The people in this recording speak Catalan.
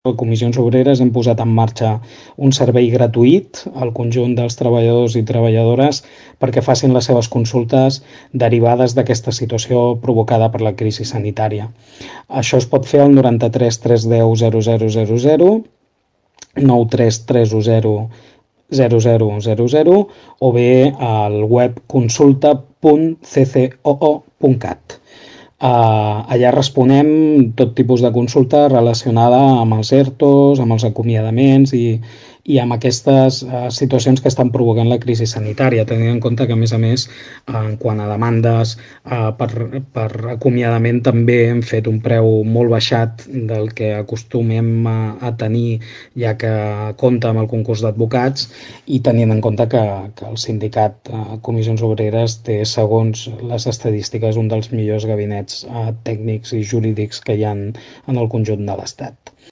Comissions Obreres hem posat en marxa un servei gratuït al conjunt dels treballadors i treballadores perquè facin les seves consultes derivades d'aquesta situació provocada per la crisi sanitària. Això es pot fer al 93 310 0000, 93 310 0000 o bé al web consulta.ccoo.cat. Allà responem tot tipus de consulta relacionada amb els ERTOs, amb els acomiadaments i amb aquestes situacions que estan provocant la crisi sanitària, tenint en compte que, a més, en quant a demandes per acomiadament també hem fet un preu molt baixat del que acostumem a tenir, ja que compta amb el concurs d'advocats, i tenint en compte que el sindicat Comissions Obreres té, segons les estadístiques, un dels millors gabinets tècnics i jurídics que hi ha en el conjunt de l'Estat.